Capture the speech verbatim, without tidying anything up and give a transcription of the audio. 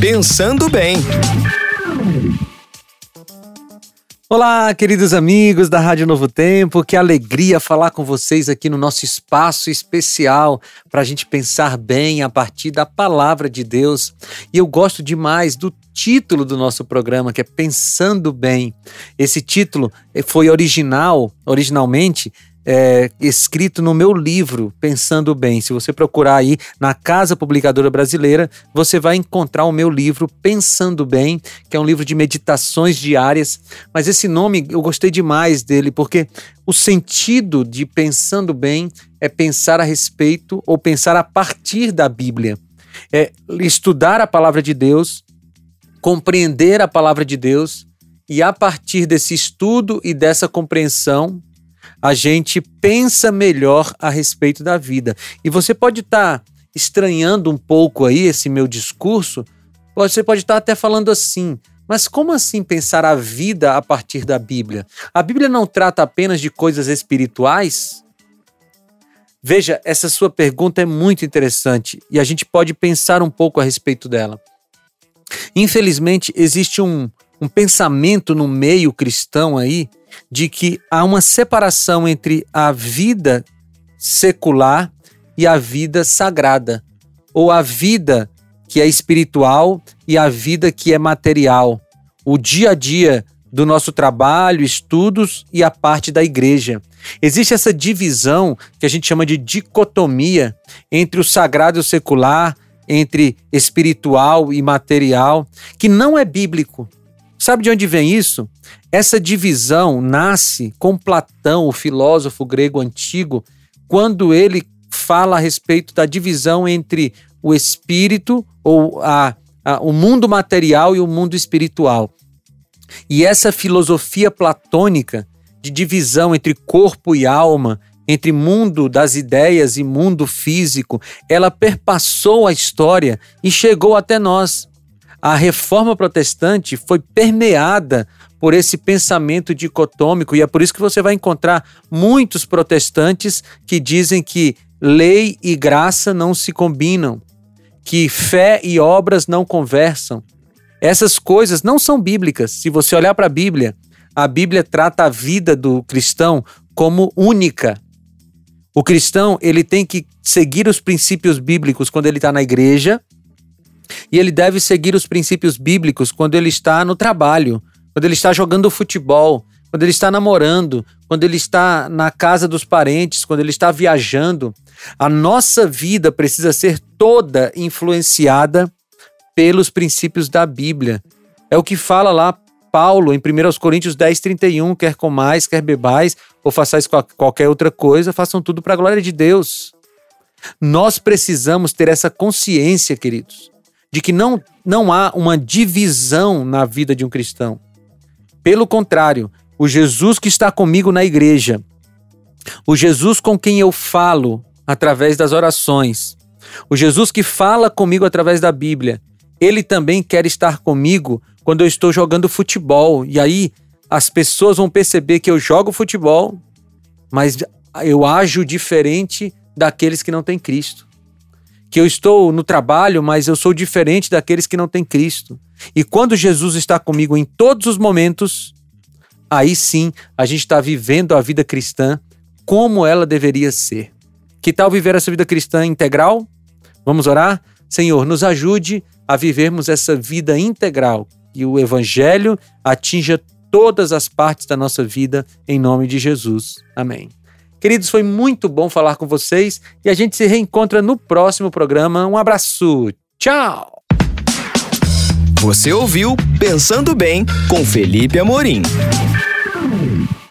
Pensando Bem. Olá, queridos amigos da Rádio Novo Tempo, que alegria falar com vocês aqui no nosso espaço especial para a gente pensar bem a partir da Palavra de Deus. E eu gosto demais do título do nosso programa, que é Pensando Bem. Esse título foi original, originalmente, É, escrito no meu livro Pensando Bem. Se você procurar aí na Casa Publicadora Brasileira, você vai encontrar o meu livro Pensando Bem, que é um livro de meditações diárias. Mas esse nome eu gostei demais dele, porque o sentido de Pensando Bem é pensar a respeito ou pensar a partir da Bíblia. É estudar a palavra de Deus, compreender a palavra de Deus e a partir desse estudo e dessa compreensão a gente pensa melhor a respeito da vida. E você pode estar tá estranhando um pouco aí esse meu discurso, você pode estar tá até falando assim, mas como assim pensar a vida a partir da Bíblia? A Bíblia não trata apenas de coisas espirituais? Veja, essa sua pergunta é muito interessante e a gente pode pensar um pouco a respeito dela. Infelizmente, existe um, um pensamento no meio cristão aí de que há uma separação entre a vida secular e a vida sagrada, ou a vida que é espiritual e a vida que é material, o dia a dia do nosso trabalho, estudos e a parte da igreja. Existe essa divisão que a gente chama de dicotomia entre o sagrado e o secular, entre espiritual e material, que não é bíblico. Sabe de onde vem isso? Essa divisão nasce com Platão, o filósofo grego antigo, quando ele fala a respeito da divisão entre o espírito, ou a, a, o mundo material e o mundo espiritual. E essa filosofia platônica de divisão entre corpo e alma, entre mundo das ideias e mundo físico, ela perpassou a história e chegou até nós. A reforma protestante foi permeada por esse pensamento dicotômico e é por isso que você vai encontrar muitos protestantes que dizem que lei e graça não se combinam, que fé e obras não conversam. Essas coisas não são bíblicas. Se você olhar para a Bíblia, a Bíblia trata a vida do cristão como única. O cristão, ele tem que seguir os princípios bíblicos quando ele está na igreja, e ele deve seguir os princípios bíblicos quando ele está no trabalho, quando ele está jogando futebol, quando ele está namorando, quando ele está na casa dos parentes, quando ele está viajando. A nossa vida precisa ser toda influenciada pelos princípios da Bíblia. É o que fala lá Paulo em primeira Coríntios dez, trinta e um, quer comais, quer bebais, ou façais qualquer outra coisa, façam tudo para a glória de Deus. Nós precisamos ter essa consciência, queridos, de que não, não há uma divisão na vida de um cristão. Pelo contrário, o Jesus que está comigo na igreja, o Jesus com quem eu falo através das orações, o Jesus que fala comigo através da Bíblia, ele também quer estar comigo quando eu estou jogando futebol. E aí as pessoas vão perceber que eu jogo futebol, mas eu ajo diferente daqueles que não têm Cristo. Que eu estou no trabalho, mas eu sou diferente daqueles que não têm Cristo. E quando Jesus está comigo em todos os momentos, aí sim a gente está vivendo a vida cristã como ela deveria ser. Que tal viver essa vida cristã integral? Vamos orar? Senhor, nos ajude a vivermos essa vida integral e o Evangelho atinja todas as partes da nossa vida, em nome de Jesus. Amém. Queridos, foi muito bom falar com vocês e a gente se reencontra no próximo programa. Um abraço. Tchau! Você ouviu Pensando Bem com Felipe Amorim.